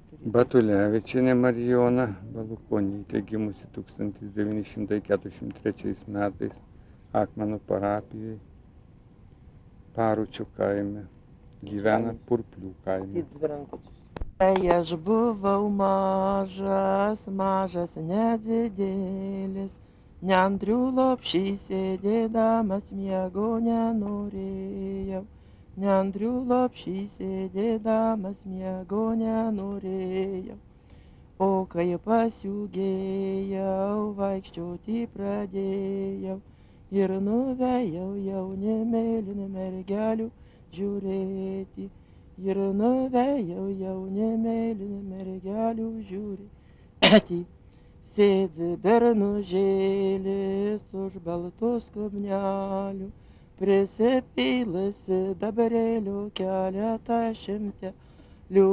Batulevičienė Marijona Balukonytė, gimusi 1943 metais Akmenų parapijoje, Paručių kaime, gyvena Purplių kaime. Kai aš buvau mažas nedidėlis, nendrių lopšį sėdėdamas miego nenorėjau. Nendrių lopšį sėdėdamas miego nenorėjau. O kai pasiūgėjau, vaikščioti pradėjau ir nuvejau jaunimėlin mergelių žiūrėti. Ir nuvejau jaunimėlin mergelių žiūrėti. Sėdi bernužėlis už baltos kubnelių, prisipylasi dabarėlių keletą šimtelių,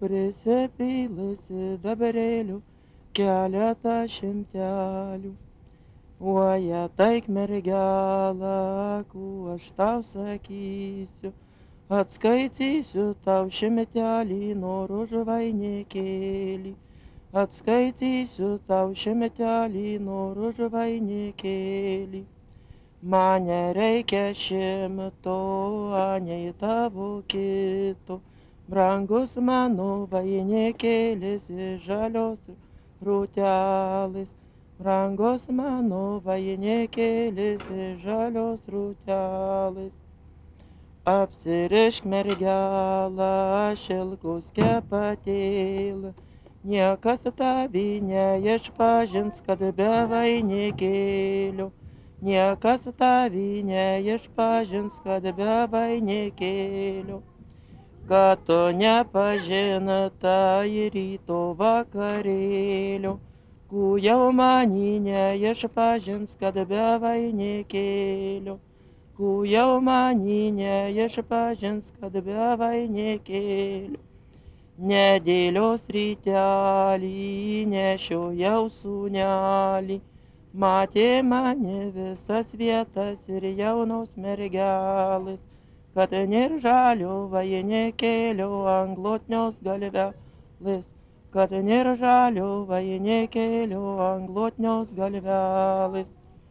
prisipylasi dabarėlių keletą šimtelių. Uoja taik mergelą, ku aš tau sakysiu, atskaitysiu tau šimtelį noro žvainikėlį. Atskaitysiu tau šimtelį noro žvainikėlį. Man nereikia šimto, anei tavo kito. Brangus mano vainikėlis iš žalios rūtelės. Brangus mano vainikėlis iš žalios rūtelės. Apsirišk mergelą šilkus kepatėlą, niekas tavį neišpažins, kad be vainikėlio. Niekas tavį neišpažins, kad be vainikėlio. Kad tu nepažintai ryto vakarėlio, ku jau mani neišpažins, kad be vainikėlio. Ku jau mani neišpažins, kad be vainikėlio. Nedėlios rytelį nešiojau sūnelį, matė mane visas vietas ir jaunos mergelės, kad nėr žalio vainikėlio ant glotnios galvelės, kad nėr žalio vainikėlio ant glotnios galvelės.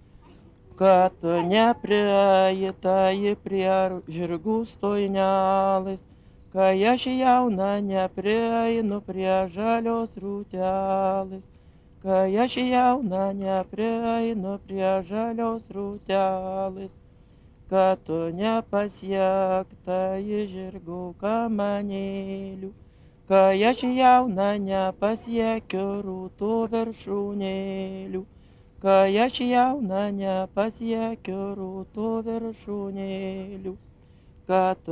Kad tu neprieitai prie žirgų stojnelės, kai aš jauna neprieinu prie žalios rūtelės, kai aš jauna neprieinu prie žalios rūtelės, kad tu nepasiektai žirgų kamanėlių, kai aš jauna nepasiekiu rūtų viršūnėlių. Kai aš jauna nepasiekiu rūtų viršūnėlių, kad tu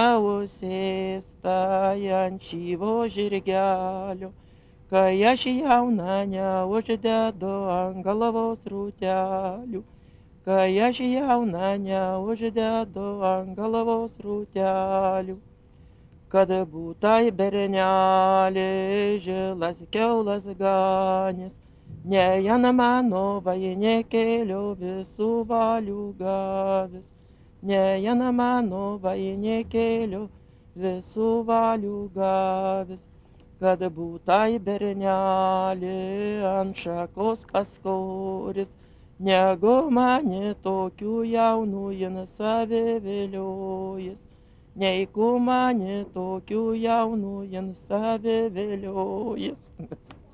neužsėstai ant šyvo žirgelio, kai aš jauna neuždedu ant galvos rūtelių, kai aš jauna neuždedu ant galvos rūtelių, kad būtai bernelė žilas kiaulas ganis, nei ant mano vainikėlio visų valių gavęs, nei ant mano vainikėlio visų valių gavęs, kad būtai bernelė ant šakos paskoris, negu mane tokių jaunų jin savi viliojas, neigu mane tokių jaunų jin savi viliojas.